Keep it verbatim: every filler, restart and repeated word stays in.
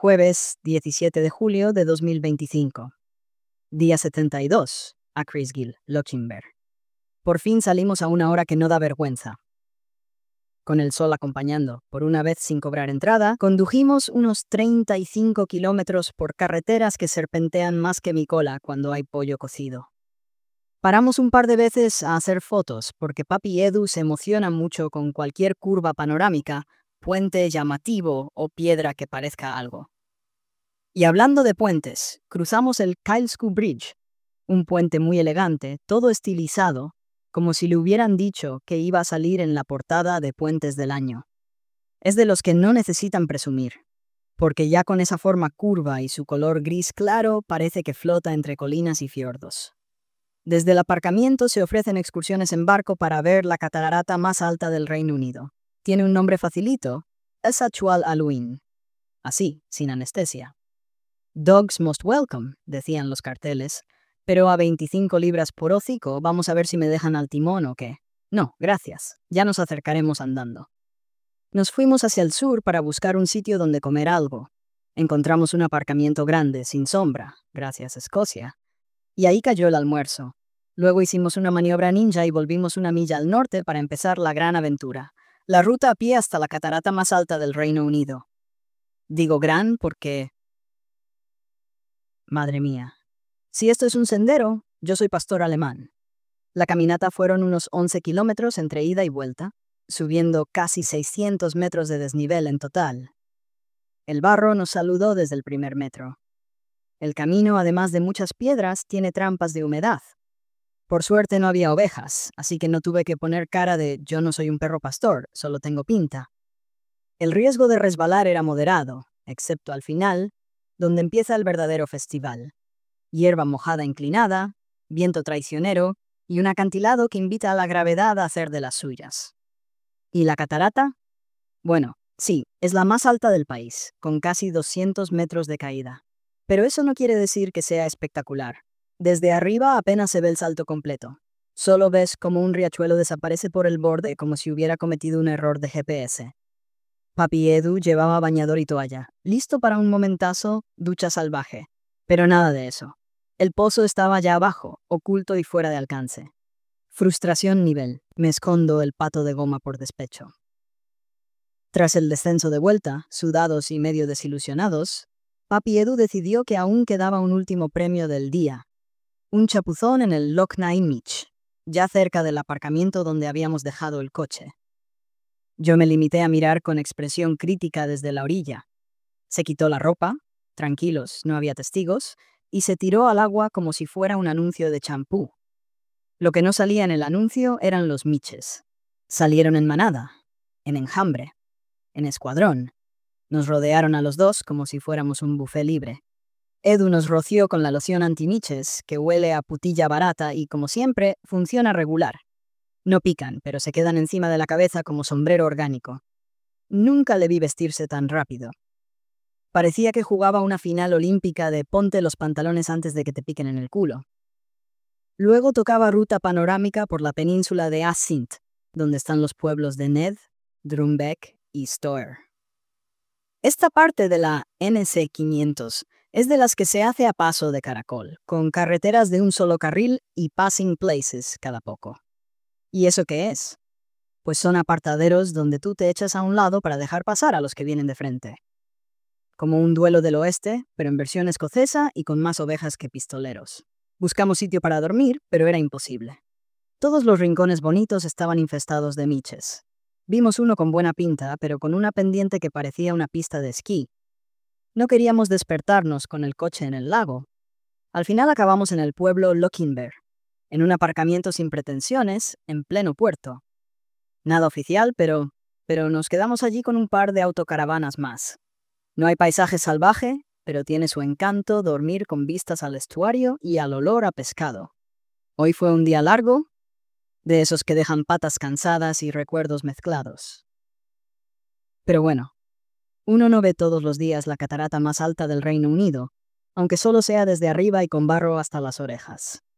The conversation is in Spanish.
Jueves diecisiete de julio de dos mil veinticinco. Día setenta y dos. Akrisgill, Lochimber. Por fin salimos a una hora que no da vergüenza. Con el sol acompañando, por una vez sin cobrar entrada, condujimos unos treinta y cinco kilómetros por carreteras que serpentean más que mi cola cuando hay pollo cocido. Paramos un par de veces a hacer fotos, porque papi Edu se emociona mucho con cualquier curva panorámica, puente llamativo o piedra que parezca algo. Y hablando de puentes, cruzamos el Kylesku Bridge, un puente muy elegante, todo estilizado, como si le hubieran dicho que iba a salir en la portada de Puentes del Año. Es de los que no necesitan presumir, porque ya con esa forma curva y su color gris claro parece que flota entre colinas y fiordos. Desde el aparcamiento se ofrecen excursiones en barco para ver la catarata más alta del Reino Unido. Tiene un nombre facilito, Esatchwal Aluin. Así, sin anestesia. Dogs most welcome, decían los carteles, pero a veinticinco libras por hocico vamos a ver si me dejan al timón o qué. No, gracias, ya nos acercaremos andando. Nos fuimos hacia el sur para buscar un sitio donde comer algo. Encontramos un aparcamiento grande, sin sombra, gracias Escocia, y ahí cayó el almuerzo. Luego hicimos una maniobra ninja y volvimos una milla al norte para empezar la gran aventura, la ruta a pie hasta la catarata más alta del Reino Unido. Digo gran porque... Madre mía. Si esto es un sendero, yo soy pastor alemán. La caminata fueron unos once kilómetros entre ida y vuelta, subiendo casi seiscientos metros de desnivel en total. El barro nos saludó desde el primer metro. El camino, además de muchas piedras, tiene trampas de humedad. Por suerte no había ovejas, así que no tuve que poner cara de yo no soy un perro pastor, solo tengo pinta. El riesgo de resbalar era moderado, excepto al final, donde empieza el verdadero festival. Hierba mojada inclinada, viento traicionero y un acantilado que invita a la gravedad a hacer de las suyas. ¿Y la catarata? Bueno, sí, es la más alta del país, con casi doscientos metros de caída. Pero eso no quiere decir que sea espectacular. Desde arriba apenas se ve el salto completo. Solo ves como un riachuelo desaparece por el borde como si hubiera cometido un error de G P S. Papi Edu llevaba bañador y toalla, listo para un momentazo, ducha salvaje. Pero nada de eso. El pozo estaba ya abajo, oculto y fuera de alcance. Frustración nivel. Me escondo el pato de goma por despecho. Tras el descenso de vuelta, sudados y medio desilusionados, Papi Edu decidió que aún quedaba un último premio del día. Un chapuzón en el Loch Nine-Mitch, ya cerca del aparcamiento donde habíamos dejado el coche. Yo me limité a mirar con expresión crítica desde la orilla. Se quitó la ropa, tranquilos, no había testigos, y se tiró al agua como si fuera un anuncio de champú. Lo que no salía en el anuncio eran los miches. Salieron en manada, en enjambre, en escuadrón. Nos rodearon a los dos como si fuéramos un buffet libre. Edu nos roció con la loción anti-miches, que huele a putilla barata y, como siempre, funciona regular. No pican, pero se quedan encima de la cabeza como sombrero orgánico. Nunca le vi vestirse tan rápido. Parecía que jugaba una final olímpica de ponte los pantalones antes de que te piquen en el culo. Luego tocaba ruta panorámica por la península de Assynt, donde están los pueblos de Ned, Drumbeck y Stoer. Esta parte de la N C quinientos es de las que se hace a paso de caracol, con carreteras de un solo carril y passing places cada poco. ¿Y eso qué es? Pues son apartaderos donde tú te echas a un lado para dejar pasar a los que vienen de frente. Como un duelo del oeste, pero en versión escocesa y con más ovejas que pistoleros. Buscamos sitio para dormir, pero era imposible. Todos los rincones bonitos estaban infestados de miches. Vimos uno con buena pinta, pero con una pendiente que parecía una pista de esquí. No queríamos despertarnos con el coche en el lago. Al final acabamos en el pueblo Lochimber, en un aparcamiento sin pretensiones, en pleno puerto. Nada oficial, pero, pero nos quedamos allí con un par de autocaravanas más. No hay paisaje salvaje, pero tiene su encanto dormir con vistas al estuario y al olor a pescado. Hoy fue un día largo, de esos que dejan patas cansadas y recuerdos mezclados. Pero bueno, uno no ve todos los días la catarata más alta del Reino Unido, aunque solo sea desde arriba y con barro hasta las orejas.